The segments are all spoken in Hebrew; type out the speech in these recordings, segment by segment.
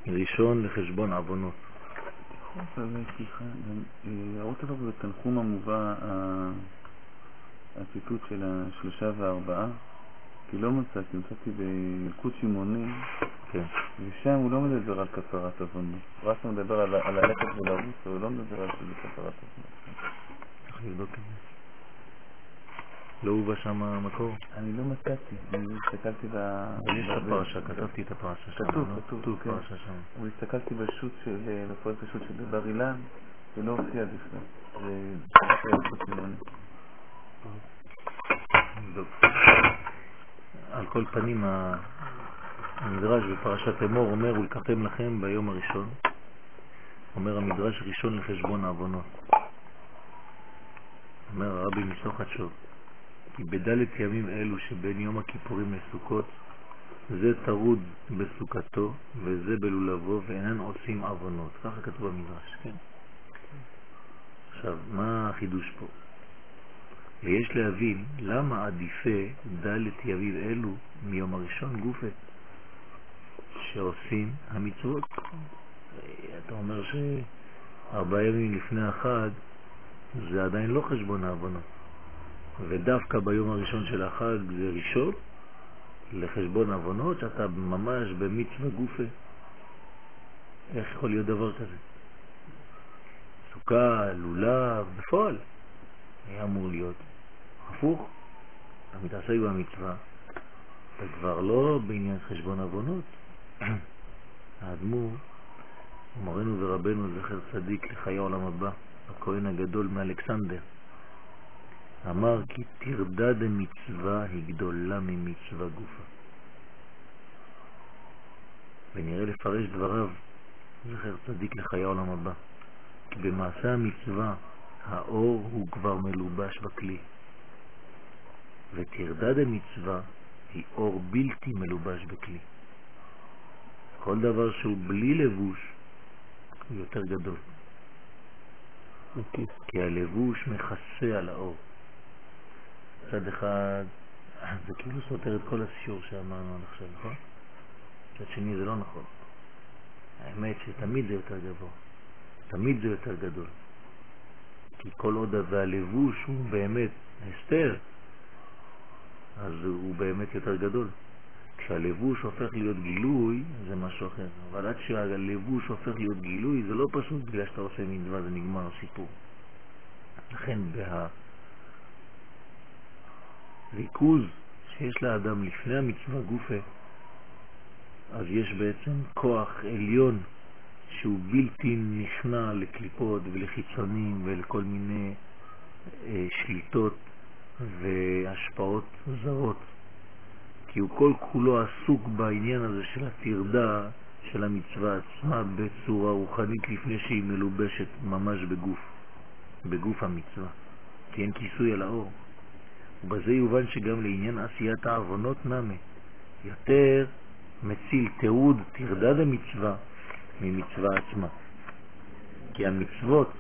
ראשון לחשבון עוונות. סליחה, להראות עליו בתנחום המובא הציטוט של 3 ו4, כי לא מצאתי בילקוט שמעוני, כן. ושם הוא לא מדבר על כפרת עוונות. רק הוא מדבר על הלכת ולרוץ, הוא לא מדבר על זה כפרת עוונות. צריך לבדוק את זה. לא הובא שם המקור? אני לא מצאתי, אני הסתכלתי יש את הפרשה, כתבתי את הפרשה שם. כתוב פרשה שם. אבל הסתכלתי בשו"ת בפרויקט השו"ת של בר אילן, זה לא הופיע בכלל. זה רק הילקוט שמעוני. נבדוק. על כל פנים המדרש בפרשת אמור אומר ולקחתם לכם ביום הראשון. אומר המדרש ראשון לחשבון העוונות. אומר הרבי מסוכת שוב, כי בדלת ימים אלו שבין יום הכיפורים לסוכות, זה תרוד בסוכתו וזה בלולבו ואינן עושים עוונות. ככה כתוב במדרש, כן? עכשיו, מה החידוש פה? ויש להבין למה עדיפה דלת ימים אלו מיום הראשון גופה שעושים המצוות. אתה אומר ש4 ימים לפני החג זה עדיין לא חשבון העוונות, ודווקא ביום הראשון של החג זה ראשון לחשבון עוונות, שאתה ממש במצווה גופה. איך יכול להיות דבר כזה? סוכה, לולב, בפועל היה אמור להיות הפוך. אתה מתעסק במצווה, אתה כבר לא בעניין חשבון עוונות. האדמו"ר, מורנו ורבנו זכר צדיק לחיי העולם הבא, הכהן הגדול מאלכסנדר, אמר כי תרדה דמצווה היא גדולה ממצווה גופה. ונראה לפרש דבריו זכר צדיק לחיי העולם הבא, כי במעשה המצווה האור הוא כבר מלובש בכלי, ותרדה דמצווה היא אור בלתי מלובש בכלי. כל דבר שהוא בלי לבוש הוא יותר גדול, כי הלבוש מכסה על האור. צד אחד זה כאילו סותר את כל השיעור שאמרנו עד עכשיו, נכון? צד שני זה לא נכון. האמת שתמיד זה יותר גבוה, תמיד זה יותר גדול, כי כל עוד והלבוש הוא באמת הסתר, אז הוא באמת יותר גדול. כשהלבוש הופך להיות גילוי זה משהו אחר, אבל עד שהלבוש הופך להיות גילוי זה לא פשוט בגלל שאתה עושה מצווה, זה נגמר הסיפור. לכן בריכוז שיש לאדם לפני המצווה גופה, אז יש בעצם כוח עליון שהוא בלתי נכנע לקליפות ולחיצונים ולכל מיני שליטות והשפעות זרות, כי הוא כל כולו עסוק בעניין הזה של התרדה של המצווה עצמה בצורה רוחנית לפני שהיא מלובשת ממש בגוף המצווה, כי אין כיסוי על האור. ובזה יובן שגם לעניין עשיית העוונות נמי יותר מציל תיעוד תרדה דמצווה ממצווה עצמה, כי המצוות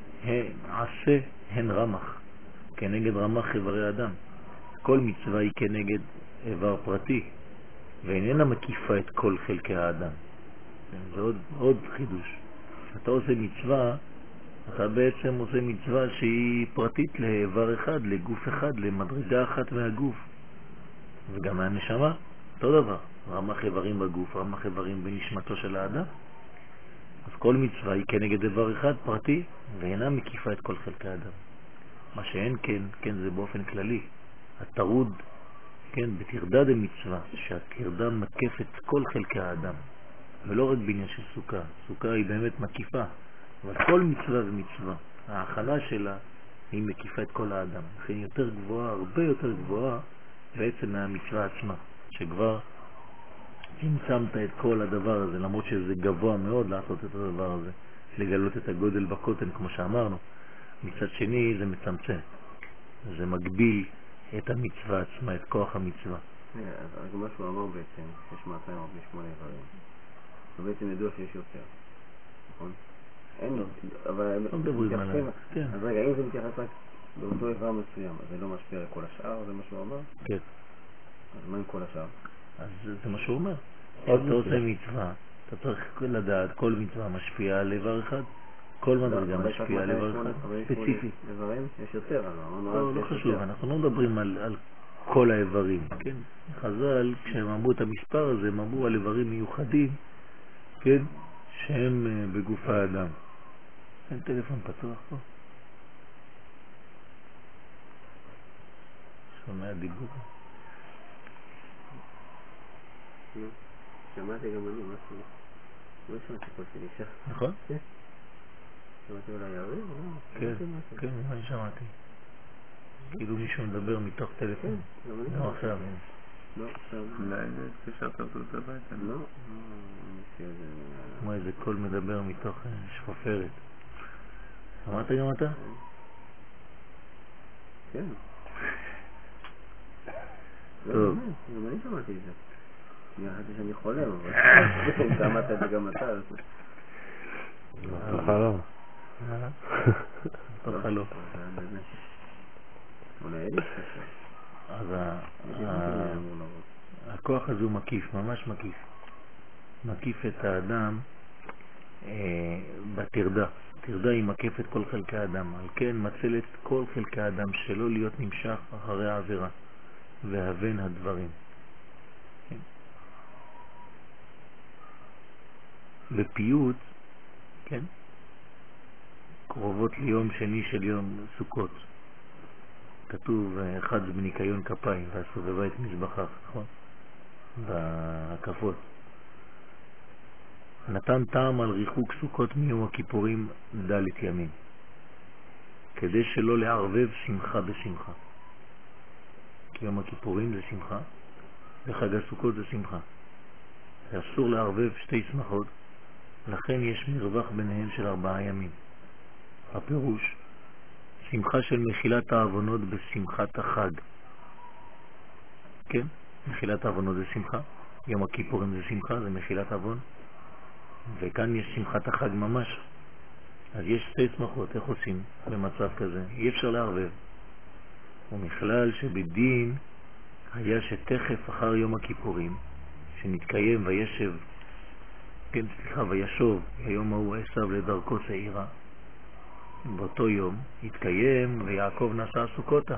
עשה הן רמח כנגד רמח איברי אדם. כל מצווה היא כנגד איבר פרטי ואיננה מקיפה את כל חלקי האדם. זה עוד חידוש. אתה עושה מצווה, אתה בעצם עושה מצווה שהיא פרטית לאיבר אחד, לגוף אחד, למדרגה אחת מהגוף, וגם מהנשמה אותו דבר, רמח איברים בגוף, רמח איברים בנשמתו של האדם. אז כל מצווה היא כנגד איבר אחד פרטי ואינה מקיפה את כל חלקי האדם. מה שאין כן זה באופן כללי התרוד, כן, בתרדה דמצווה, שהתרדה מקפת כל חלקי האדם, ולא רק בעניין של סוכה. סוכה היא באמת מקיפה, אבל כל מצווה ומצווה, ההכנה שלה היא מקיפה את כל האדם. לכן יותר גבוהה, הרבה יותר גבוהה בעצם מהמצווה עצמה, שכבר צמצמת את כל הדבר הזה, למרות שזה גבוה מאוד לעשות את הדבר הזה, לגלות את הגודל בקוטן כמו שאמרנו. מצד שני זה מצמצם, זה מגביל את המצווה עצמה, את כוח המצווה. אז מה שהוא אמר בעצם, שיש 248 איברים, הוא בעצם ידוע שיש יותר, נכון? אין לו, אבל לא מדברים עליו. אז רגע, אם זה מתייחס רק באותו איבר מסוים, אז זה לא משפיע על כל השאר, זה מה שהוא אמר? כן. אז מה עם כל השאר? אז זה מה שהוא אומר. אם אתה עושה מצווה, אתה צריך לדעת, כל מצווה משפיעה על איבר אחד, כל מדרגה משפיעה על איבר אחד, ספציפי. איברים יש יותר, לא חשוב, אנחנו לא מדברים על כל האיברים, כן? חז"ל, כשהם אמרו את המספר הזה, הם אמרו על איברים מיוחדים, כן? שהם בגוף האדם. אין טלפון פתוח פה? שומע דיבור? שמעתי גם אני משהו. לא שמעתי כל שלי אישה. נכון? כן. שמעתי אולי יריב? כן, כן, אני שמעתי. כאילו מישהו מדבר מתוך טלפון. כן, לא עכשיו. לא, עכשיו. אולי זה התקשרת אותו הביתה. לא. כמו איזה קול מדבר מתוך שפופרת. שמעת גם אתה? כן. טוב. גם אני שמעתי את זה. אני חשבתי שאני חולם, אבל שמעת את זה גם אתה. לא חלום. לא חלום. אז הכוח הזה הוא מקיף, ממש מקיף. מקיף את האדם בתרדה. תרדה היא מקפת כל חלקי האדם. על כן מצלת כל חלקי האדם שלא להיות נמשך אחרי העבירה והבן הדברים. כן. בפיוט, כן? קרובות ליום שני של יום סוכות. כתוב אחד זה בניקיון כפיים והסובבה את מזבחך, נכון? בהקפות. נתן טעם על ריחוק סוכות מיום הכיפורים דלת ימים, כדי שלא לערבב שמחה בשמחה. כי יום הכיפורים זה שמחה, וחג הסוכות זה שמחה. אסור לערבב שתי שמחות, לכן יש מרווח ביניהם של 4 ימים. הפירוש, שמחה של מחילת העוונות בשמחת החג. כן? מחילת העוונות זה שמחה, יום הכיפורים זה שמחה, זה מחילת עוון. וכאן יש שמחת החג ממש. אז יש 2 שמחות, איך עושים במצב כזה? אי אפשר לערבב. ומכלל שבדין היה שתכף אחר יום הכיפורים, שנתקיים וישב, כן, סליחה, וישוב, היום ההוא עשיו לדרכו שעירה. באותו יום התקיים ויעקב נסע סוכותה.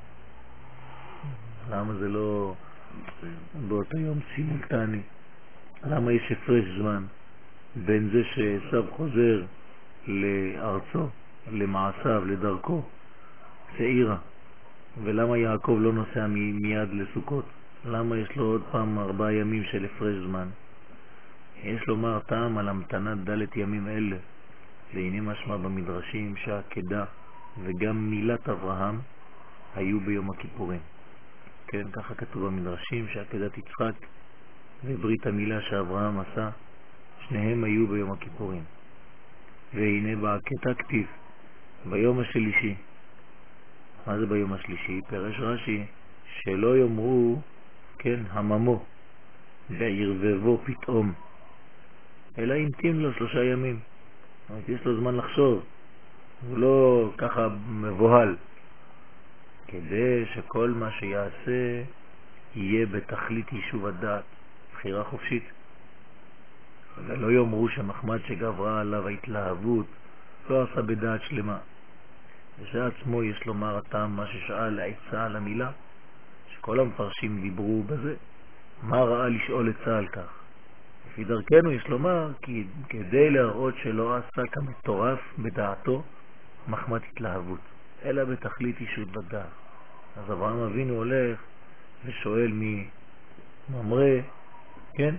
למה זה לא באותו יום סימולטני? למה יש הפרש זמן בין זה שעשיו חוזר לארצו, למעשיו, לדרכו, שעירה? ולמה יעקב לא נוסע מיד לסוכות? למה יש לו עוד פעם 4 ימים של הפרש זמן? יש לומר טעם על המתנת דלת ימים אלה, לעיני משמע במדרשים שהעקדה וגם מילת אברהם היו ביום הכיפורים. כן, ככה כתוב במדרשים שעקדת יצחק וברית המילה שאברהם עשה, שניהם היו ביום הכיפורים. והנה בעקדה כתיב ביום השלישי. מה זה ביום השלישי? פרש רש"י שלא יאמרו, כן, הממו וירבבו פתאום, אלא ימתין לו 3 ימים. זאת אומרת, יש לו זמן לחשוב, הוא לא ככה מבוהל, כדי שכל מה שיעשה יהיה בתכלית יישוב הדעת, בחירה חופשית. ולא יאמרו שמחמד שגברה עליו ההתלהבות לא עשה בדעת שלמה. וזה עצמו יש לומר הטעם מה ששאל העצה על המילה, שכל המפרשים דיברו בזה, מה ראה לשאול עצה על כך. לפי דרכנו יש לומר כי כדי להראות שלא עשה כמטורף בדעתו מחמת התלהבות, אלא בתכלית יישוב בדעת. אז אברהם אבינו הולך ושואל ממרא, כן?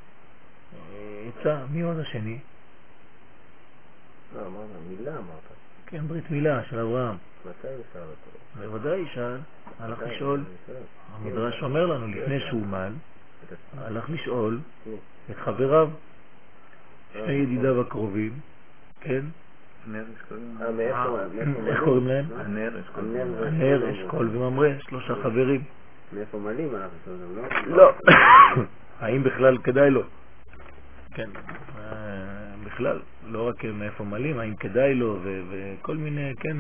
עצה, מי עוד השני? לא, אמרת, מילה אמרת. כן, ברית מילה של אברהם. מתי הוא שאל אותו? בוודאי שאל, הלך לשאול. המדרש אומר לנו לפני שהוא מל, הלך לשאול את חבריו, 2 ידידיו הקרובים, כן? איך קוראים להם? הנר, אשכול וממרא, 3 חברים. מאיפה מלים הלך לשאול אותם, לא? לא. האם בכלל כדאי לו? כן, בכלל, לא רק מאיפה מלים, האם כדאי לו וכל מיני, כן,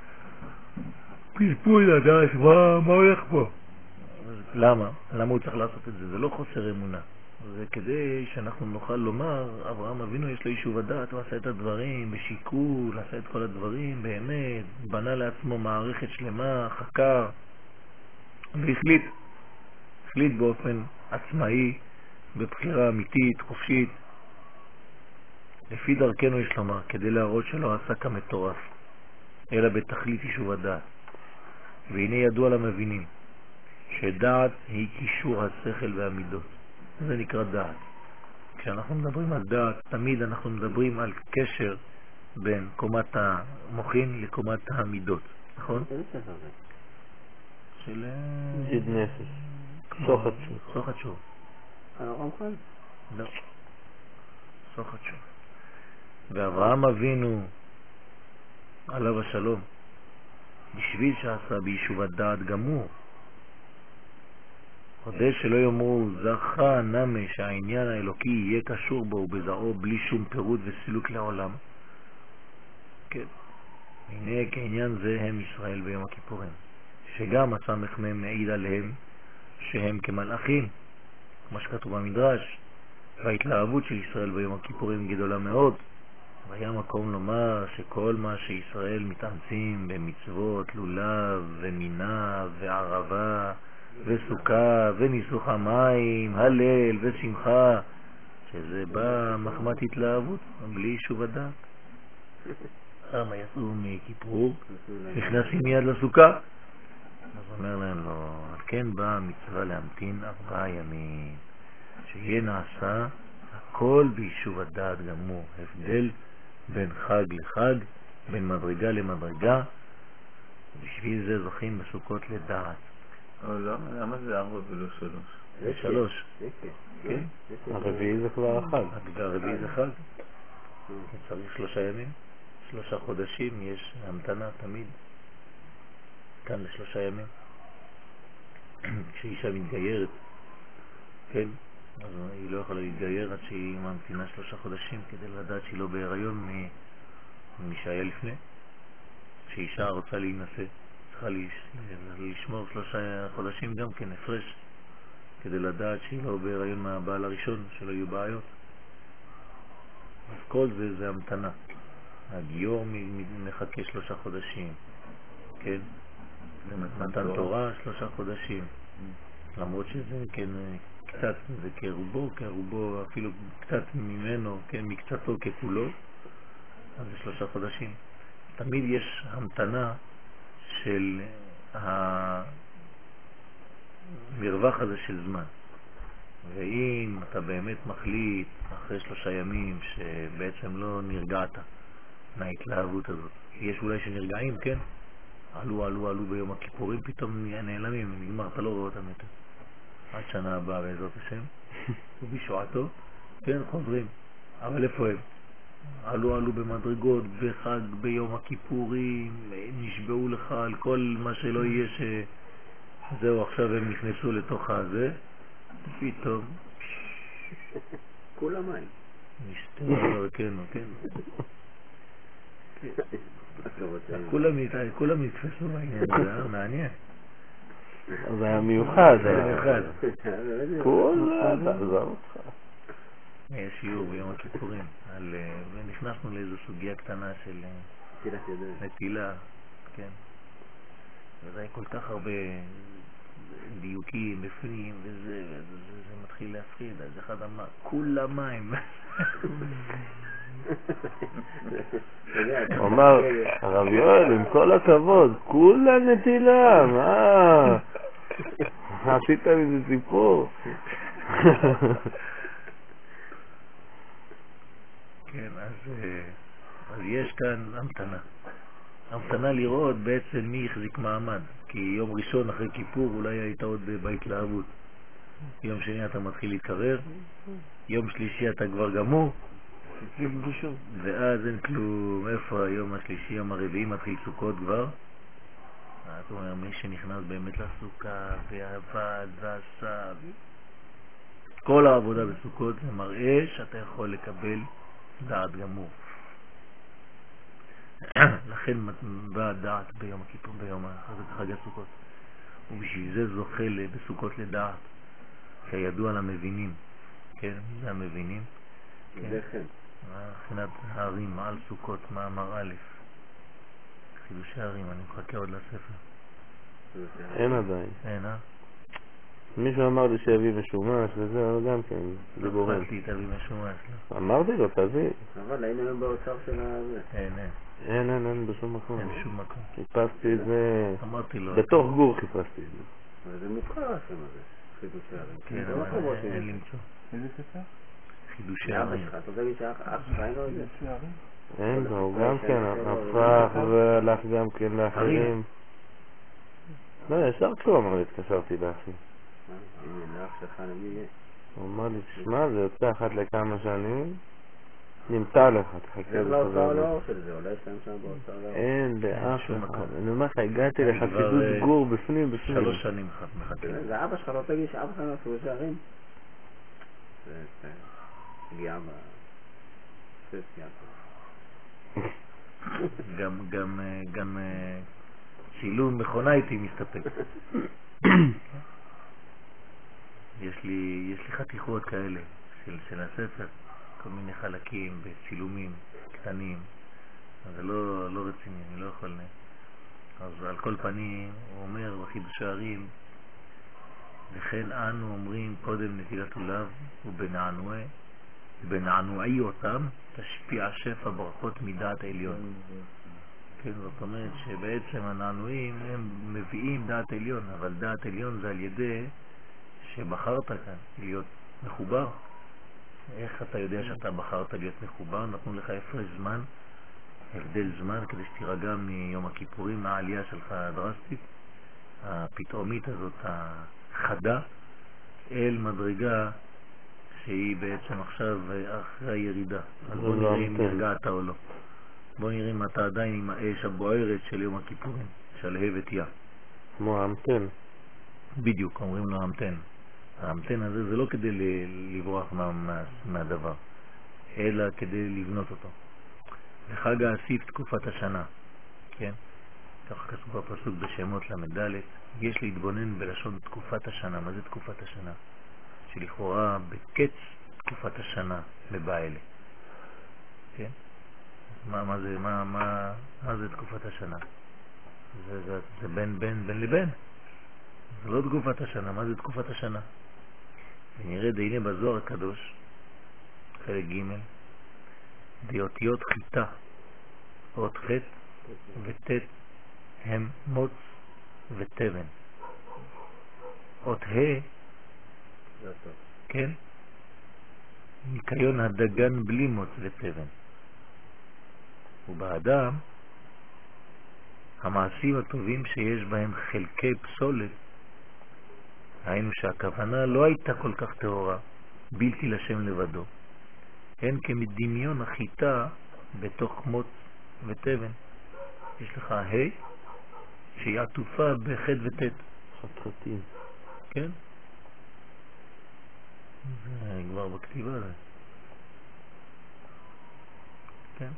פלפול לדעת מה הולך פה. למה? למה הוא צריך לעשות את זה? זה לא חוסר אמונה. זה כדי שאנחנו נוכל לומר, אברהם אבינו יש לו יישוב הדעת, הוא עשה את הדברים בשיקול, עשה את כל הדברים באמת, בנה לעצמו מערכת שלמה, חקר, והחליט באופן עצמאי, בבחירה אמיתית, חופשית, לפי דרכנו יש לומר, כדי להראות שלא עשה כמטורף, אלא בתכלית יישוב הדעת. והנה ידוע למבינים, שדעת היא קישור השכל והמידות. זה נקרא דעת. כשאנחנו מדברים על דעת, תמיד אנחנו מדברים על קשר בין קומת המוחין לקומת המידות, נכון? איזה ספר זה? של... ג'יד נפש. סוחת שור. הרמח"ל? לא. סוחת שור. ואברהם אבינו, עליו השלום, בשביל שעשה ביישוב הדעת גמור, כדי שלא יאמרו זכה נמה שהעניין האלוקי יהיה קשור בו ובזרעו בלי שום פירוט וסילוק לעולם. כן. הנה כעניין זה הם ישראל ביום הכיפורים, שגם הסמך מהם מעיד עליהם שהם כמלאכים, כמו שכתוב במדרש, וההתלהבות של ישראל ביום הכיפורים גדולה מאוד. והיה מקום לומר שכל מה שישראל מתאמצים במצוות לולב ומינה וערבה וסוכה וניסוך המים, הלל ושמחה, שזה בא מחמת התלהבות, בלי יישוב הדעת. למה יצאו מכיפור? נכנסים מיד לסוכה. אז אומר להם לא, כן באה המצווה להמתין 4 ימים, שיהיה נעשה הכל ביישוב הדעת גמור, הבדל בין חג לחג, בין מדרגה למדרגה, ובשביל זה זוכים בסוכות לדעת. למה זה 4 ולא 3? זה 3. כן? הרביעי זה כבר החג. הרביעי זה חג. צריך 3 ימים, 3 חודשים, יש המתנה תמיד. כאן ל3 ימים. כשאישה מתגיירת, כן? אז היא לא יכולה להתגייר עד שהיא ממתינה 3 חודשים כדי לדעת שהיא לא בהיריון ממי שהיה לפני. כשאישה רוצה להינשא, צריכה לשמור 3 חודשים גם כן הפרש, כדי לדעת שהיא לא בהיריון מהבעל הראשון, שלא יהיו בעיות. אז כל זה המתנה. הגיור מחכה 3 חודשים, כן? מתן תורה 3 חודשים, למרות שזה כן קצת, זה כרובו אפילו קצת ממנו, כן, מקצתו ככולו, אז זה 3 חודשים. תמיד יש המתנה של המרווח הזה של זמן. ואם אתה באמת מחליט אחרי 3 ימים שבעצם לא נרגעת מההתלהבות הזאת, יש אולי שנרגעים, כן? עלו ביום הכיפורים, פתאום נעלמים, נגמר, אתה לא רואה אותם יותר. עד שנה הבאה בעזרת השם, ובשועתו, כן, חוזרים. אבל איפה הם? עלו במדרגות, בחג, ביום הכיפורים, נשבעו לך על כל מה שלא יהיה זהו, עכשיו הם נכנסו לתוך הזה, פתאום כולם מים. נשתה דרכנו, כן. כולם נתפסו בעניין, זה היה מעניין. זה היה מיוחד. עזוב אותך. היה שיעור ביום הכיפורים, ונכנסנו לאיזו סוגיה קטנה של נטילה, כן. וזה היה כל כך הרבה דיוקים בפנים, וזה מתחיל להפחיד. אז אחד אמר, כולם מים. הוא אמר, הרב יואל, עם כל הכבוד, כולה נטילה, מה? עשית מזה סיפור. כן, אז יש כאן המתנה לראות בעצם מי החזיק מעמד, כי יום ראשון אחרי כיפור אולי היית עוד בהתלהבות, יום שני אתה מתחיל להתקרר, יום שלישי אתה כבר גמור, ואז אין כלום. איפה היום השלישי, יום הרביעי מתחיל סוכות כבר. זאת אומרת, מי שנכנס באמת לסוכה ועבד ועשה כל העבודה בסוכות, זה מראה שאתה יכול לקבל דעת גמור. לכן באה דעת ביום הכיפור, ביום חג הסוכות, ובשביל זה זוכה בסוכות לדעת, כידוע למבינים כן, זה המבינים. זה כן. מבחינת הערים, על סוכות, מאמר א', חידושי הערים, אני מחכה עוד לספר. אין עדיין. אין, מישהו אמר לי שיביא משומש וזה, אבל גם כן, דיבורים. התחלתי את אבי משומש, לא? אמרתי לו, תביא. אבל היינו היום באוצר של הזה. אין בשום מקום. אין שום מקום. חיפשתי את זה, אמרתי לו. בתוך גור חיפשתי את זה. אבל זה מוכר השם הזה, חידושי הערים. כן, אבל אין למצוא. איזה ספר? חידושי לאבא הערים. שלך, אתה רוצה להגיד שאח ראינו את זה? אין לו, הוא גם כן הפך והלך גם כן לאחרים. לא, ישר כשהוא אמר לי, התקשרתי לאחי. הנה, לאח שלך למי יהיה? הוא אמר לי, תשמע, זה יוצא אחת לכמה שנים, נמצא לך, תחכה זה בסדר. לאוצר לאור של זה, אולי יש להם שם באוצר לאור. אין, באף שום אחד. מקום. אני אומר לך, הגעתי אני לחסידות כבר, גור בפנים. 3 שנים מחכה. זה אבא שלך, לא תגיד שאבא שלך לא חידושי הערים? זה פגיעה בספסיה. גם צילום מכונה הייתי מסתפק. יש לי חתיכות כאלה של הספר, כל מיני חלקים בצילומים קטנים, אז זה לא רציני, אני לא יכול. אז על כל פנים הוא אומר בחידושי הערים, וכן אנו אומרים קודם נטילת לולב ובנענועי אותם תשפיע שפע ברכות מדעת עליון. כן, זאת אומרת שבעצם הנענועים הם מביאים דעת עליון, אבל דעת עליון זה על ידי שבחרת כאן להיות מחובר. איך אתה יודע שאתה בחרת להיות מחובר? נתנו לך הפרש זמן, הבדל זמן, כדי שתירגע מיום הכיפורים, מהעלייה שלך הדרסטית, הפתאומית הזאת, החדה, אל מדרגה שהיא בעצם עכשיו אחרי הירידה. אז בוא נראה אם נרגעת או לא. בוא נראה אם אתה עדיין עם האש הבוערת של יום הכיפורים, שלהבת יא. כמו המתן. בדיוק, אומרים לו המתן. המתן הזה זה לא כדי לברוח מהדבר, אלא כדי לבנות אותו. לחג האסיף תקופת השנה, כן? כך כתוב בפסוק בשמות למד, יש להתבונן בלשון תקופת השנה. מה זה תקופת השנה? שלכאורה בקץ תקופת השנה מבעלה. כן? מה זה תקופת השנה? זה בין לבין. זה לא תקופת השנה. מה זה תקופת השנה? ונראה דהנה בזוהר הקדוש, חלק ג', באותיות חיטה, אות ח' וט' הם מוץ וטבן. אות ה', כן? ניקיון הדגן בלי מוץ וטבן. ובאדם המעשים הטובים שיש בהם חלקי פסולת, היינו שהכוונה לא הייתה כל כך טהורה, בלתי לשם לבדו, הן כמדמיון החיטה בתוך מוץ וטבן. יש לך ה' שהיא עטופה בח' וט'. חתחתים. כן? זה כבר בכתיבה זה. כן?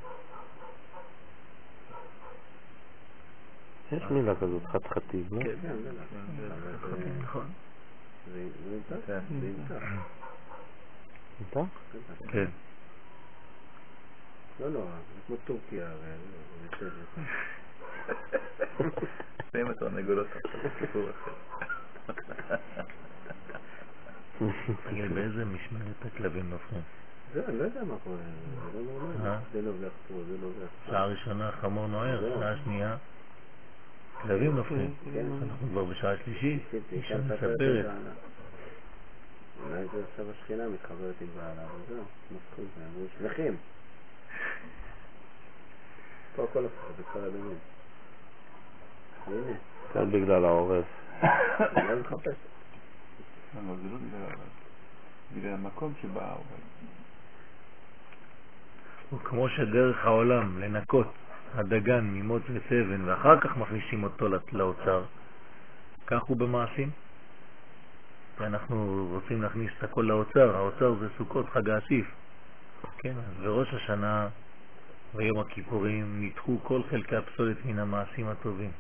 יש מילה כזאת, חתחתים, לא? כן, זה נכון. זה נמתח. נמתח? כן. לא, זה כמו טורקיה, זה בסדר. שמים את הנגולות עכשיו, סיפור אחר. תגיד, באיזה משמרת הכלבים נופלים? אני לא יודע מה קורה, זה לא נורמלי. זה נובח פה, זה נובח פה. שעה ראשונה חמור נוער, שעה שנייה כלבים נופלים. אנחנו כבר בשעה שלישית, אישה מספרת. אולי זה עכשיו השכינה מתחברת עם בעלה, אבל זהו, נפחים, אמרו שלכם. פה הכל הפך, זה כל הדמים. הנה. קצת בגלל העורף. לא מחפש. לא, זה לא בגלל המקום שבא העורף. וכמו שדרך העולם לנקות הדגן ממוץ ותבן ואחר כך מכניסים אותו לאוצר, כך הוא במעשים. ואנחנו רוצים להכניס את הכל לאוצר. האוצר זה סוכות, חג האסיף. כן, אז בראש השנה ויום הכיפורים ניתחו כל חלקי הפסולת מן המעשים הטובים.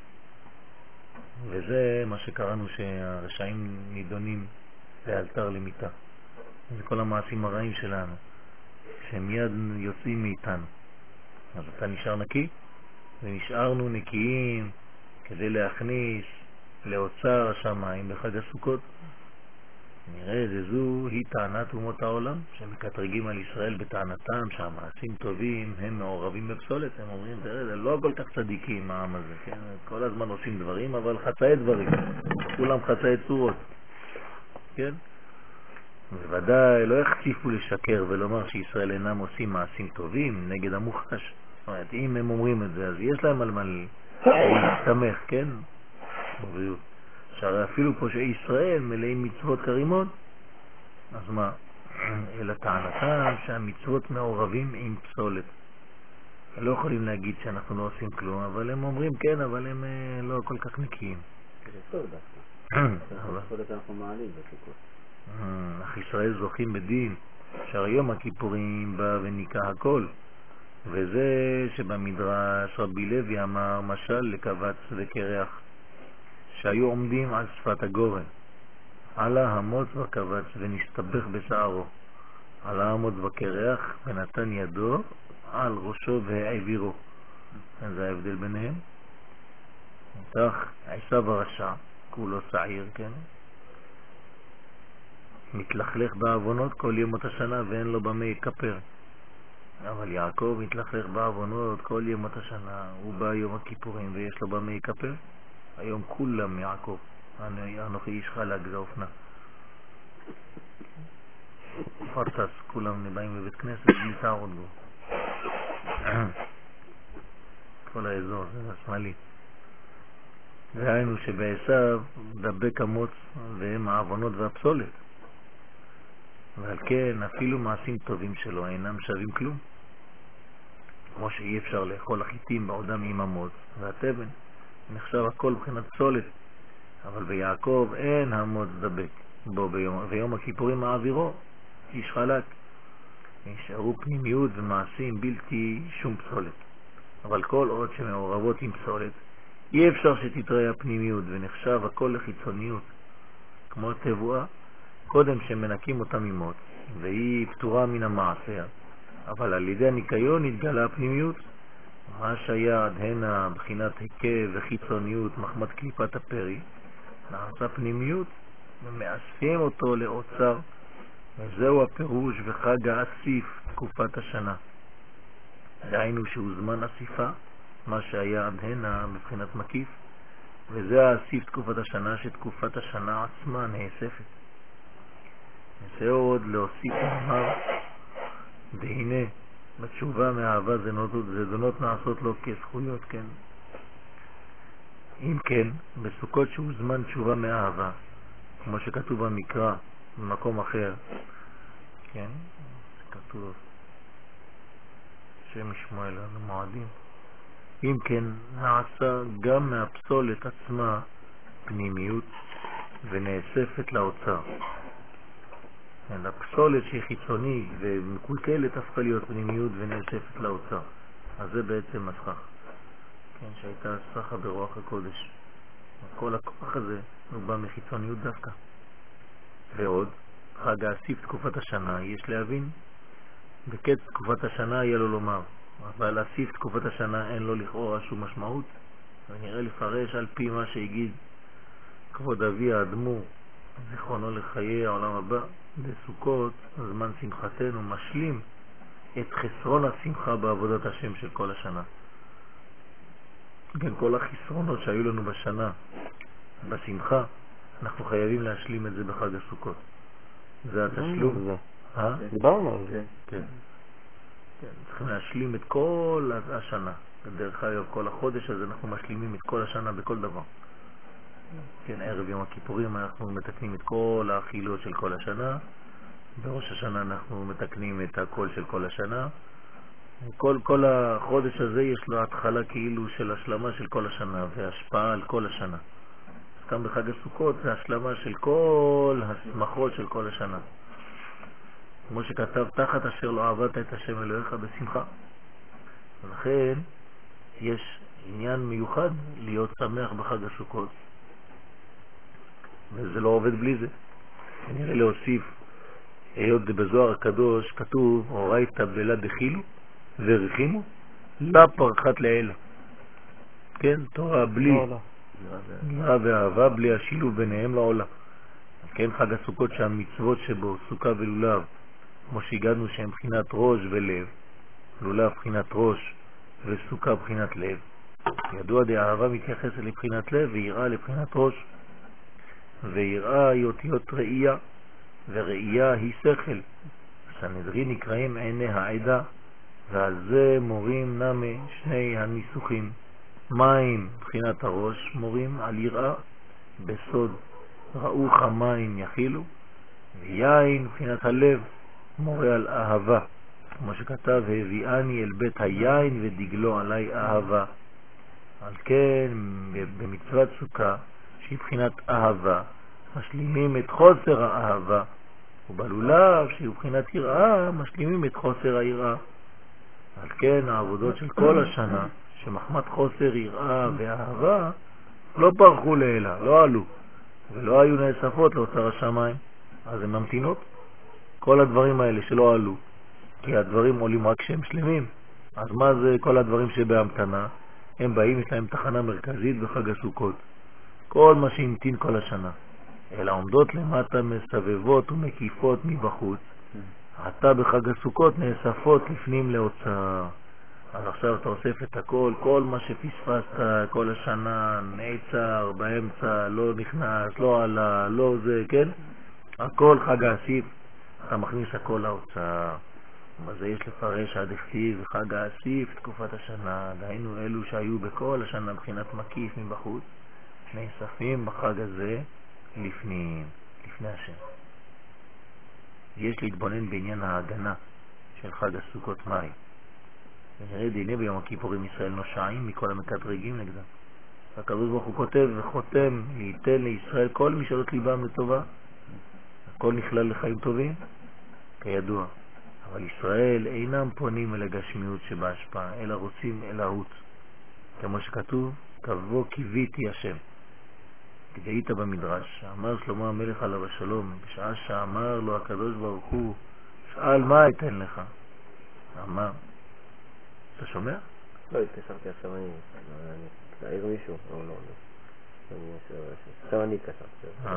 וזה מה שקראנו שהרשעים נידונים לאלתר למיתה. זה כל המעשים הרעים שלנו, שהם מיד יוצאים מאיתנו. אז אתה נשאר נקי, ונשארנו נקיים כדי להכניס לאוצר השמיים בחג הסוכות. נראה, זו היא טענת אומות העולם, שמקטרגים על ישראל בטענתם שהמעשים טובים הם מעורבים בפסולת. הם אומרים, תראה, זה לא כל כך צדיקים העם הזה, כן? כל הזמן עושים דברים, אבל חצאי דברים, כולם חצאי צורות, כן? בוודאי לא יחציפו לשקר ולומר שישראל אינם עושים מעשים טובים נגד המוחש. זאת אומרת, אם הם אומרים את זה, אז יש להם על מה להסתמך, כן? בריאות. שהרי אפילו פושעי ישראל מלאים מצוות כרימות, אז מה? אלא טענתם שהמצוות מעורבים עם פסולת. לא יכולים להגיד שאנחנו לא עושים כלום, אבל הם אומרים כן, אבל הם לא כל כך נקיים. זה טוב דווקא. פסולת אנחנו מעלים בסוכות. אך ישראל זוכים בדין, שהרי יום הכיפורים בא וניקה הכל. וזה שבמדרש רבי לוי אמר משל לקבץ וקרח, שהיו עומדים על שפת הגורן, עלה המוץ וקבץ ונסתבך בשערו, עלה המוץ וקרח ונתן ידו על ראשו והעבירו. זה ההבדל ביניהם. כך עשיו הרשע, כולו שעיר, כן? מתלכלך בעוונות כל ימות השנה ואין לו במה יכפר. אבל יעקב מתלכלך בעוונות כל ימות השנה, הוא בא יום הכיפורים ויש לו במה יכפר. היום כולם יעקב, אנוכי איש חלק, זה אופנה. פרטס, כולם נבאים בבית כנסת בלי שערות בו. כל האזור, זה השמאלי. והיינו שבעשיו דבק המוץ והם העוונות והפסולת. ועל כן אפילו מעשים טובים שלו אינם שווים כלום. כמו שאי אפשר לאכול החיטים בעודם עם המוץ והטבן, נחשב הכל מבחינת פסולת. אבל ביעקב אין המוץ דבק בו ויום הכיפורים מעבירו, איש חלק. נשארו פנימיות ומעשים בלתי שום פסולת. אבל כל עוד שמעורבות עם פסולת, אי אפשר שתתראה הפנימיות ונחשב הכל לחיצוניות. כמו תבואה, קודם שמנקים אותה ממוץ, והיא פטורה מן המעשה, אבל על ידי הניקיון התגלה הפנימיות. מה שהיה עד הנה בחינת היקב וחיצוניות מחמת קליפת הפרי, נעשה פנימיות ומאספים אותו לאוצר, וזהו הפירוש וחג האסיף תקופת השנה. דהיינו שהוא זמן אסיפה, מה שהיה עד הנה בבחינת מקיף, וזה האסיף תקופת השנה, שתקופת השנה עצמה נאספת. זה עוד להוסיף ואמר, והנה בתשובה מאהבה זדונות נעשות לו כזכויות, כן? אם כן, בסוכות שהוא זמן תשובה מאהבה, כמו שכתוב במקרא במקום אחר, כן? כתוב שם שמואל על המועדים. אם כן, נעשה גם מהפסולת עצמה פנימיות ונאספת לאוצר. הפסולת שהיא חיצונית ומקולקלת הפכה להיות פנימיות ונאספת לאוצר. אז זה בעצם הסכך, כן, שהייתה הסככה ברוח הקודש. כל הכוח הזה הוא בא מחיצוניות דווקא. ועוד, חג האסיף תקופת השנה, יש להבין, בקץ תקופת השנה יהיה לו לומר, אבל האסיף תקופת השנה אין לו לכאורה שום משמעות, ונראה לפרש על פי מה שהגיד כבוד אבי האדמו"ר זיכרונו לחיי העולם הבא. בסוכות זמן שמחתנו משלים את חסרון השמחה בעבודת השם של כל השנה. כן, כל החסרונות שהיו לנו בשנה בשמחה, אנחנו חייבים להשלים את זה בחג הסוכות. זה התשלום. דיברנו על זה. כן. צריכים להשלים את כל השנה. בדרך אגב, כל החודש הזה אנחנו משלימים את כל השנה בכל דבר. כן, ערב יום הכיפורים אנחנו מתקנים את כל האכילות של כל השנה. בראש השנה אנחנו מתקנים את הכל של כל השנה. כל החודש הזה יש לו התחלה כאילו של השלמה של כל השנה והשפעה על כל השנה. אז גם בחג הסוכות זה השלמה של כל השמחות של כל השנה. כמו שכתב, תחת אשר לא עבדת את השם אלוהיך בשמחה. ולכן יש עניין מיוחד להיות שמח בחג הסוכות. וזה לא עובד בלי זה. נראה להוסיף היות בזוהר הקדוש כתוב, אורייתא בלה דחילו ורחימו, לא פרחת לאלה. כן, תורה בלי יראה ואהבה, בלי השילוב ביניהם לעולה. כן, חג הסוכות שהמצוות שבו, סוכה ולולב, כמו שהגענו שהם בחינת ראש ולב, לולב בחינת ראש וסוכה בחינת לב. ידוע דאהבה מתייחסת לבחינת לב ויראה לבחינת ראש. ויראה היא אותיות ראייה, וראייה היא שכל. סנהדרין נקראים עיני העדה, ועל זה מורים נמה שני הניסוחים. מים בחינת הראש מורים על יראה בסוד, ראו חמיים יחילו, ויין בחינת הלב מורה על אהבה, כמו שכתב, הביאני אל בית היין ודגלו עלי אהבה. על כן במצוות סוכה שהיא בחינת אהבה משלימים את חוסר האהבה, ובלולב שהיא בחינת יראה משלימים את חוסר היראה. על כן העבודות של כל השנה שמחמת חוסר יראה ואהבה לא פרחו לאלה, לא עלו ולא היו נאספות לאוצר השמיים, אז הן ממתינות. כל הדברים האלה שלא עלו, כי הדברים עולים רק כשהם שלמים, אז מה זה כל הדברים שבהמתנה? הם באים, יש להם תחנה מרכזית בחג הסוכות, כל מה שהמתין כל השנה, אלא עומדות למטה מסבבות ומקיפות מבחוץ, עתה בחג הסוכות נאספות לפנים לאוצר. אז עכשיו אתה אוסף את הכל, כל מה שפספסת כל השנה נעצר באמצע, לא נכנס, לא עלה, לא זה, כן? הכל חג האסיף, אתה מכניס הכל לאוצר. וזה יש לפרש עד הכתיב חג האסיף תקופת השנה, דהיינו אלו שהיו בכל השנה בחינת מקיף מבחוץ, נאספים בחג הזה לפני השם. יש להתבונן בעניין ההגנה של חג הסוכות מאי. ונראה דיני ביום הכיפורים ישראל נושעים מכל המקטרגים נגדם. הקדוש ברוך הוא כותב וחותם ליתן לישראל כל משאלות ליבם לטובה. הכל נכלל לחיים טובים, כידוע. אבל ישראל אינם פונים אל הגשמיות שבהשפעה, אלא רוצים אל ההות. כמו שכתוב, תבוא קיוויתי השם. כדאית במדרש, אמר שלמה המלך עליו השלום, בשעה שאמר לו הקדוש ברוך הוא, שאל מה אתן לך? אמר, אתה שומע? לא, התקשרתי עכשיו, אני להעיר מישהו, לא. עכשיו אני התקשרתי.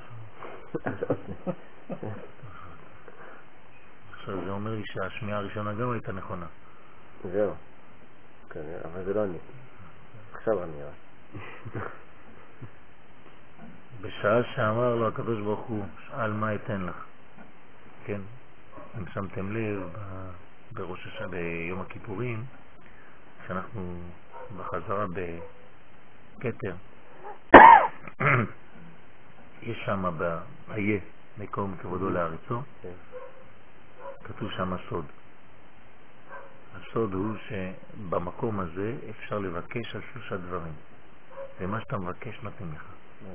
עכשיו זה אומר לי שהשמיעה הראשונה גם הייתה נכונה. זהו, אבל זה לא אני. עכשיו אני רואה. בשעה שאמר לו הקדוש ברוך הוא, שאל מה אתן לך? כן, אם שמתם לב בראש השנה, ביום הכיפורים, כשאנחנו בחזרה בכתר, יש שם באיה מקום כבודו לארצו, כתוב שם סוד. הסוד הוא שבמקום הזה אפשר לבקש על 3 דברים, ומה שאתה מבקש נותנים לך.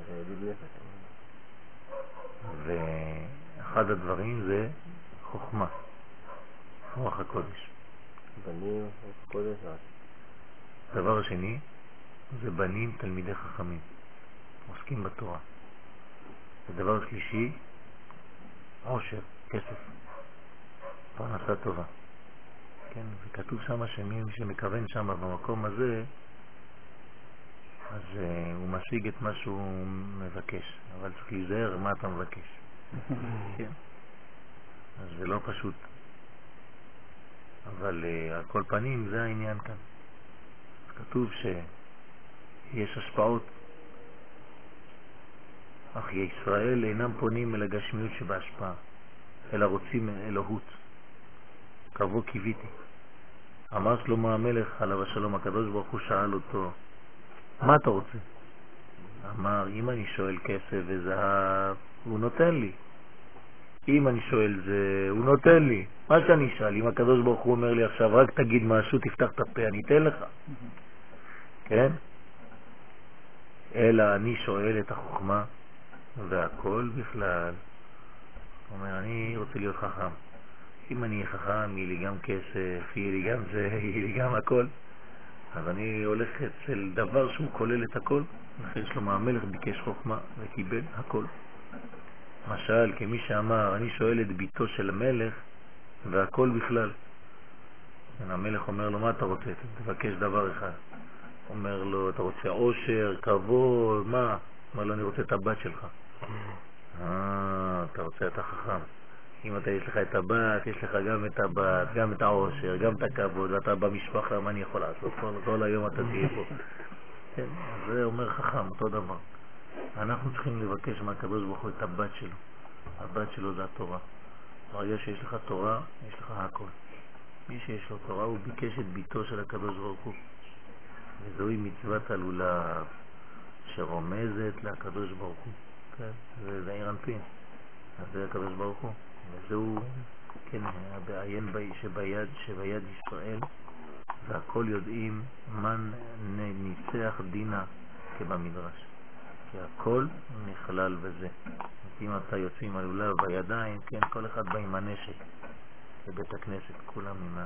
ואחד הדברים זה חוכמה, רוח הקודש. בנים, רוח הקודש. הדבר השני זה בנים תלמידי חכמים, עוסקים בתורה. הדבר השלישי, עושר, כסף, פרנסה טובה. כן, וכתוב שם שמי שמכוון שם במקום הזה, אז הוא משיג את מה שהוא מבקש, אבל צריך להיזהר מה אתה מבקש. כן. אז זה לא פשוט. אבל על כל פנים זה העניין כאן. כתוב שיש השפעות, אך ישראל אינם פונים אל הגשמיות שבהשפעה, אלא רוצים אלוהות. קבו קיוויתי. אמר שלמה המלך עליו השלום, הקדוש ברוך הוא שאל אותו, מה אתה רוצה? אמר, אם אני שואל כסף וזהב, הוא נותן לי. אם אני שואל זה, הוא נותן לי. מה שאני אשאל, אם הקדוש ברוך הוא אומר לי עכשיו, רק תגיד משהו, תפתח את הפה, אני אתן לך. כן? אלא אני שואל את החוכמה, והכל בכלל. הוא אומר, אני רוצה להיות חכם. אם אני אהיה חכם, יהיה לי גם כסף, יהיה לי גם זה, יהיה לי גם הכל. אז אני הולך אצל דבר שהוא כולל את הכל. לכן שלמה המלך ביקש חוכמה וקיבל הכל. משל כמי שאמר, אני שואל את ביתו של המלך והכל בכלל. המלך אומר לו, מה אתה רוצה? תבקש דבר אחד. אומר לו, אתה רוצה עושר, כבוד, מה? אומר לו, אני רוצה את הבת שלך. אתה רוצה, אתה חכם. אם אתה יש לך את הבת, יש לך גם את הבת, גם את העושר, גם את הכבוד, ואתה במשפחה, מה אני יכול לעשות? כל היום אתה תהיה פה. כן, זה אומר חכם, אותו דבר. אנחנו צריכים לבקש מהקדוש ברוך הוא את הבת שלו. הבת שלו זה התורה. ברגע שיש לך תורה, יש לך הכל. מי שיש לו תורה, הוא ביקש את ביתו של הקדוש ברוך הוא. וזוהי מצוות הלולב שרומזת לקדוש ברוך הוא. כן, זה עיר אנפין. אז זה הקדוש ברוך הוא. וזהו, כן, בעיין שביד ישראל, והכל יודעים מן ניצח דינה כבמדרש. כי הכל נכלל בזה. אם אתה יוצאים על לולב בידיים, כן, כל אחד בא עם הנשק לבית הכנסת, כולם עם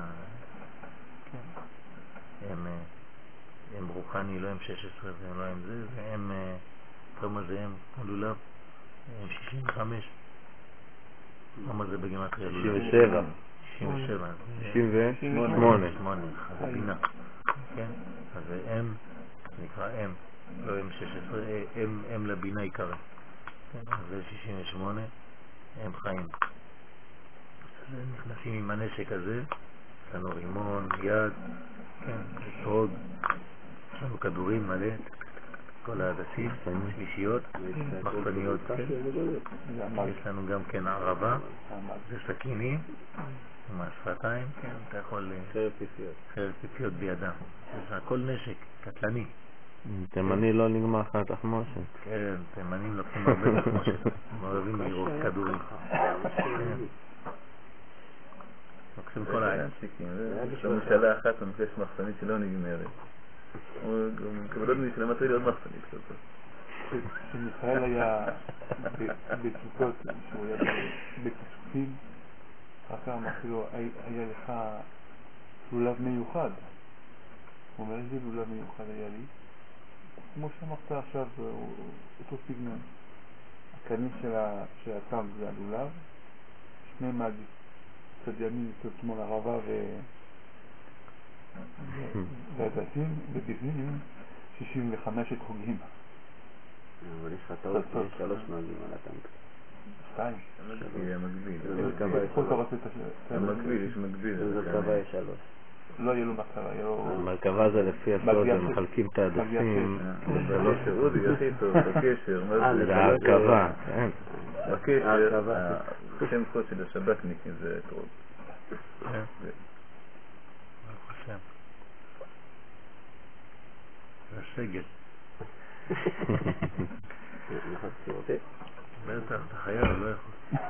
כן, הם רוחני, לא הם 16, הם לא הם זה, והם, כמה זה הם, לולב, הם 65. כמה זה בגימטריה? 67. 67. 68. זה בינה. כן, אז הם, נקרא הם, לא הם 16, הם לבינה עיקרה. כן, אז זה 68, הם חיים. אז נכנסים עם הנשק הזה, יש לנו רימון, יד, כן, אתרוג, יש לנו כדורים מלא, כל ההדסים, שלישיות, מחסניות, כן. יש לנו גם כן ערבה, זה סכינים, עם השפתיים, כן, אתה יכול... חרב פיפיות בידם. זה הכל נשק, קטלני. תימני לא נגמר לך תחמושת. כן, תימנים לוקחים הרבה תחמושת. הם אוהבים לראות כדורים. לוקחים כל העין. יש משאלה אחת, אני חושב מחסנית שלא נגמרת. הוא כבודות משלמת לי עוד מחסנית כזאת. שמיכאל היה בכיתות, שהוא היה בכיסופים, אחר אמרתי לו, היה לך לולב מיוחד. הוא אומר, איזה לולב מיוחד היה לי? כמו שאמרת עכשיו, אותו סגנון. הקנים של הטעם זה הלולב, שני מעדיף, צד ימין, צד שמאל הרבה והדסים, ובפנים 65 חוגים. אבל יש לך טעות, יש 3 מעגים על הטנק. 2. זה מקביל. זה מקביל, יש מקביל. במרכבה יש 3. לא יהיה לו מרכבה, יהיה לו... מרכבה זה לפי הסוד, הם מחלקים את ההדסים. זה לא שאודי, הכי טוב, בקשר. זה הרכבה, כן. בקשר, השם קוד של השב"כניקים זה טוב. כן. השם. זה סגל. לחצתי אותי? בטח, אתה חייב, לא יכול.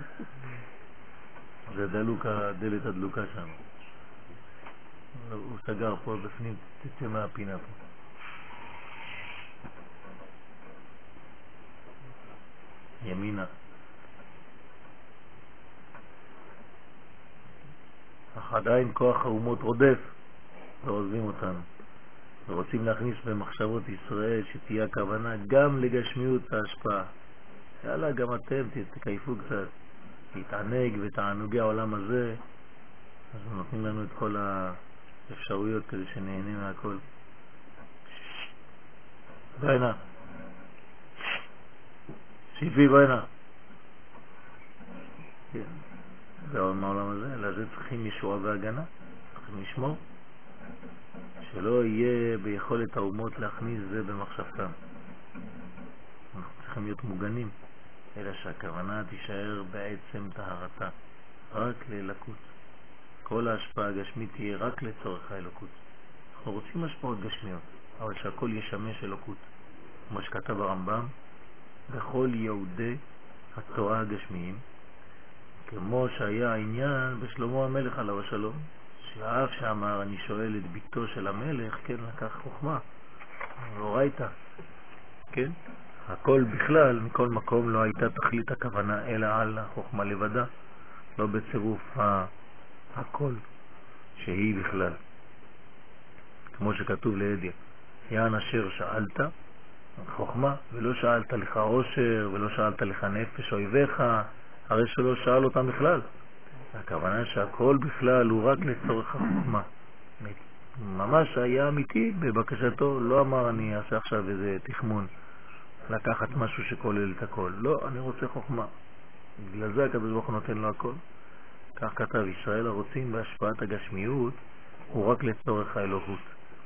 זה דלת הדלוקה שם. הוא סגר פה בפנים, תצא מהפינה פה. ימינה. אך עדיין כוח האומות רודף ועוזבים אותנו. ורוצים להכניס במחשבות ישראל שתהיה הכוונה גם לגשמיות ההשפעה. יאללה, גם אתם תקייפו קצת, להתענג ותענוגי העולם הזה. אז נותנים לנו את כל האפשרויות כדי שנהנה מהכל. בואנה. שיפי בואנה. כן. זה מהעולם הזה, לזה צריכים ישועה והגנה. צריכים לשמור. שלא יהיה ביכולת האומות להכניס זה במחשבתם. אנחנו צריכים להיות מוגנים, אלא שהכוונה תישאר בעצם טהרתה, רק לאלוקות. כל ההשפעה הגשמית תהיה רק לצורך האלוקות. אנחנו רוצים השפעות גשמיות, אבל שהכל ישמש אלוקות. כמו שכתב הרמב"ם, בכל יהודי התורה הגשמיים, כמו שהיה העניין בשלמה המלך עליו השלום, שאף שאמר אני שואל את ביתו של המלך, כן, לקח חוכמה, לא ראיתה, כן? הכל בכלל, מכל מקום לא הייתה תכלית הכוונה, אלא על החוכמה לבדה, לא בצירוף הכל שהיא בכלל. כמו שכתוב לידיה, יען אשר שאלת, חוכמה, ולא שאלת לך עושר, ולא שאלת לך נפש אויביך, הרי שלא שאל אותם בכלל. הכוונה שהכל בכלל הוא רק לצורך החוכמה. ממש היה אמיתי בבקשתו, לא אמר אני אעשה עכשיו איזה תחמון, לקחת משהו שכולל את הכל. לא, אני רוצה חוכמה. בגלל זה הקדוש ברוך הוא נותן לו הכל. כך כתב, ישראל הרוצים בהשפעת הגשמיות הוא רק לצורך האלוהות.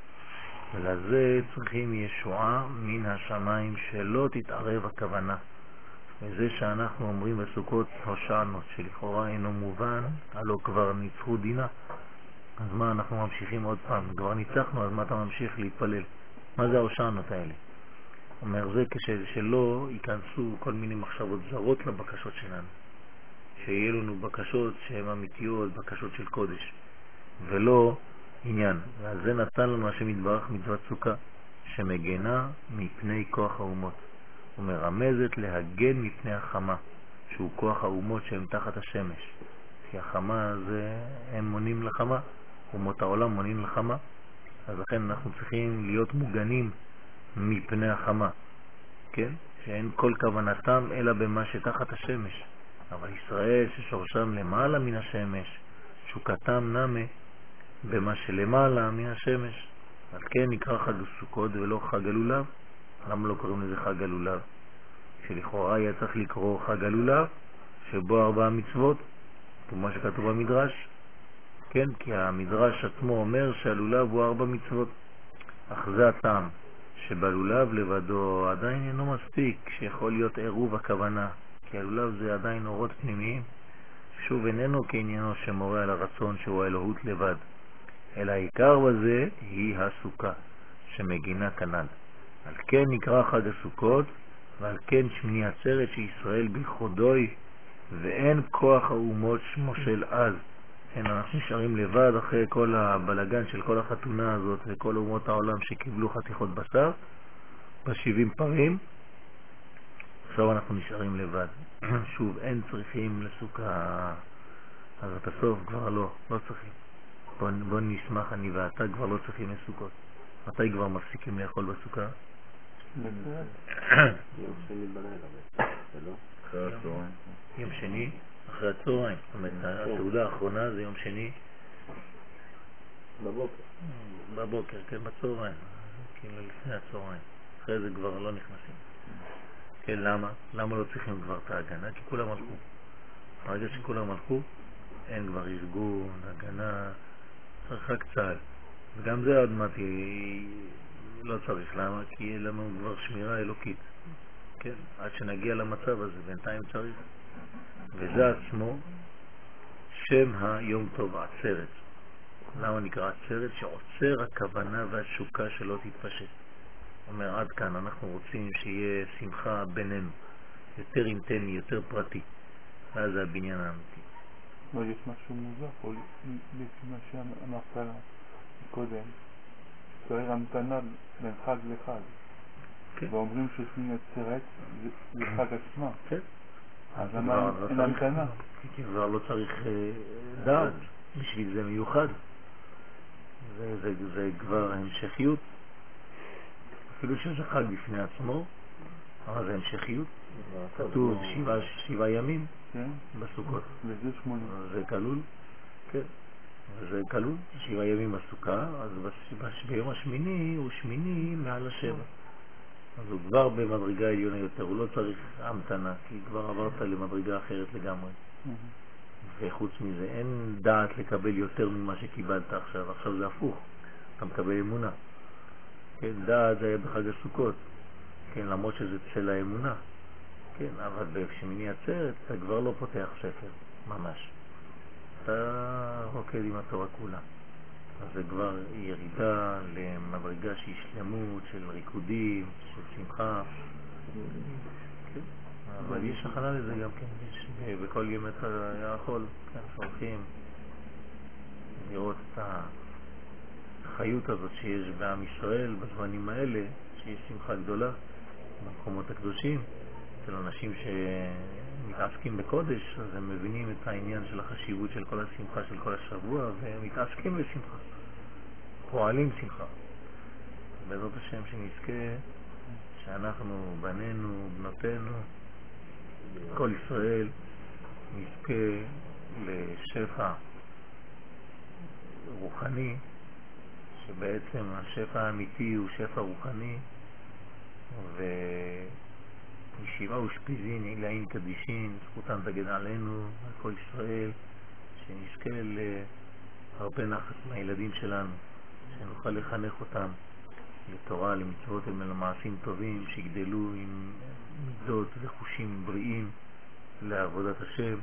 ולזה צריכים ישועה מן השמיים שלא תתערב הכוונה. וזה שאנחנו אומרים בסוכות הושענו, שלכאורה אינו מובן, הלא כבר ניצחו דינה. אז מה אנחנו ממשיכים עוד פעם? כבר ניצחנו, אז מה אתה ממשיך להתפלל? מה זה ההושענות האלה? אומר זה כשלא ייכנסו כל מיני מחשבות זרות לבקשות שלנו. שיהיה לנו בקשות שהן אמיתיות, בקשות של קודש. ולא עניין. ועל זה נתן לנו השם יתברך מצוות סוכה, שמגנה מפני כוח האומות. ומרמזת להגן מפני החמה, שהוא כוח האומות שהם תחת השמש. כי החמה זה, הם מונים לחמה, אומות העולם מונים לחמה. אז לכן אנחנו צריכים להיות מוגנים מפני החמה. כן? שאין כל כוונתם אלא במה שתחת השמש. אבל ישראל ששורשם למעלה מן השמש, שוקתם נמה במה שלמעלה מן השמש. אז כן נקרא חג הסוכות ולא חג הלולב. למה לא קוראים לזה חג הלולב? שלכאורה היה צריך לקרוא חג הלולב שבו 4 מצוות, כמו שכתוב במדרש. כן, כי המדרש עצמו אומר שהלולב הוא 4 מצוות. אך זה הטעם, שבלולב לבדו עדיין אינו מספיק, שיכול להיות עירוב הכוונה, כי הלולב זה עדיין אורות פנימיים. שוב איננו כעניינו שמורה על הרצון שהוא האלוהות לבד, אלא העיקר בזה היא הסוכה שמגינה כנ"ל. על כן נקרא חג הסוכות, ועל כן שמיני עצרת שישראל בכחודוי, ואין כוח האומות שמו של אז. כן, אנחנו נשארים לבד אחרי כל הבלגן של כל החתונה הזאת וכל אומות העולם שקיבלו חתיכות בשר ב70 פרים. עכשיו אנחנו נשארים לבד. שוב, אין צריכים לסוכה. אז בסוף כבר לא צריכים. בוא נשמח, אני ואתה כבר לא צריכים לסוכות. מתי כבר מפסיקים לאכול בסוכה? יום שני בלילה, לא? אחרי הצהריים. יום שני אחרי הצהריים. זאת אומרת, הסעודה האחרונה זה יום שני בבוקר, כן, בצהריים, כאילו לפני הצהריים. אחרי זה כבר לא נכנסים. כן, למה? למה לא צריכים כבר את ההגנה? כי כולם הלכו. ברגע שכולם הלכו, אין כבר ארגון, הגנה, צריך רק צהל. וגם זה עוד מעט לא צריך. למה? כי יהיה לנו כבר שמירה אלוקית. כן, עד שנגיע למצב הזה, בינתיים צריך. וזה עצמו שם היום טוב, עצרת. למה נקרא עצרת? שעוצר הכוונה והשוקה שלא תתפשט. אומר, עד כאן אנחנו רוצים שיהיה שמחה בינינו, יותר אינטמי, יותר פרטי. ואז זה הבניין האמיתי. לא, יש משהו מוזר פה, לפי מה שאמרת קודם, צריך המתנה בין חג לחג. כן. ואומרים ששמיני עצרת זה חג עצמה. כן. אז למה אין המתנה? כי כבר לא צריך דעת, בשביל זה מיוחד. זה כבר המשכיות. אפילו שזה חג בפני עצמו, אבל זה המשכיות. כתוב 7 ימים בסוכות. וזה 8. זה כלול, כן. וזה כלול, 7 ימים בסוכה, אז ביום השמיני הוא שמיני מעל 7. אז הוא כבר במדרגה עליונה יותר, הוא לא צריך המתנה, כי כבר עברת למדרגה אחרת לגמרי. וחוץ מזה, אין דעת לקבל יותר ממה שקיבלת עכשיו. עכשיו זה הפוך, אתה מקבל אמונה. כן, דעת זה היה בחג הסוכות, כן, למרות שזה צל האמונה. כן, אבל בשמיני עצרת אתה כבר לא פותח ספר, ממש. אתה רוקד עם התורה כולה. אז זה כבר ירידה למדרגה שהיא שלמות של ריקודים, של שמחה. כן. אבל יש הכנה לזה גם כן, בכל יום אתה יכול, כן, שולחים לראות את החיות הזאת שיש בעם ישראל בזמנים האלה, שיש שמחה גדולה במקומות הקדושים, של אנשים שמתעסקים בקודש, אז הם מבינים את העניין של החשיבות של כל השמחה של כל השבוע, והם מתעסקים בשמחה, פועלים שמחה. בעזרת השם שנזכה שאנחנו, בנינו, בנותינו, כל ישראל נזכה לשפע רוחני, שבעצם השפע האמיתי הוא שפע רוחני, וישיבה ושפיזין עילאים קדישין, זכותם תגן עלינו, על כל ישראל, שנזכה להרבה נחת מהילדים שלנו, שנוכל לחנך אותם לתורה, למצוות ולמעשים טובים, שיגדלו עם מידות וחושים בריאים לעבודת השם,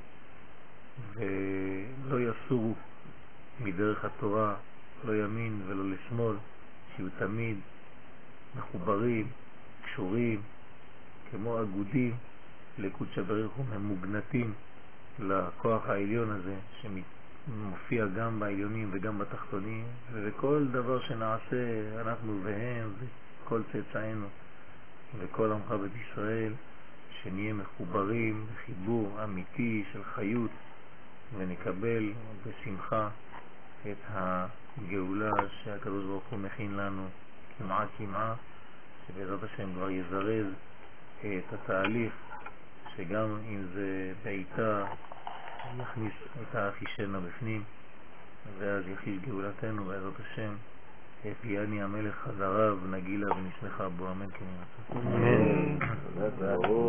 ולא יסורו מדרך התורה, לא ימין ולא לשמאל, שיהיו תמיד מחוברים, קשורים, כמו אגודים לקודש הבריך וממוגנטים לכוח העליון הזה שמופיע גם בעליונים וגם בתחתונים, וכל דבר שנעשה אנחנו והם וכל צאצאינו וכל עמך בית ישראל, שנהיה מחוברים בחיבור אמיתי של חיות, ונקבל בשמחה את הגאולה שהקדוש ברוך הוא מכין לנו כמעה כמעה, שבעזרת השם כבר יזרז את התהליך, שגם אם זה בעיטה יכניס את האחישנה בפנים, ואז יחיש גאולתנו בעזרת השם. הביאני המלך חזריו, נגילה ונשמחה בו, אמן כן ירצה. אמן.